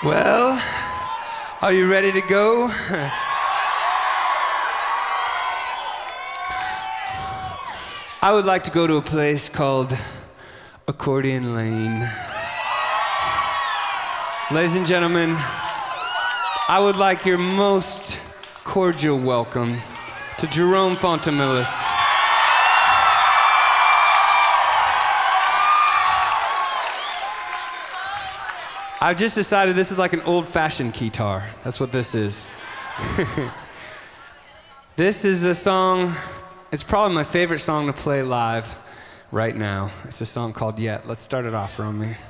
Well, are you ready to go? I would like to go to a place called Accordion Lane. Ladies and gentlemen, I would like your most cordial welcome to Jerome Fontamillis. I've just decided this is like an old-fashioned guitar. That's what this is. This is a song, it's probably my favorite song to play live right now. It's a song called Yet. Let's start it off, Romy.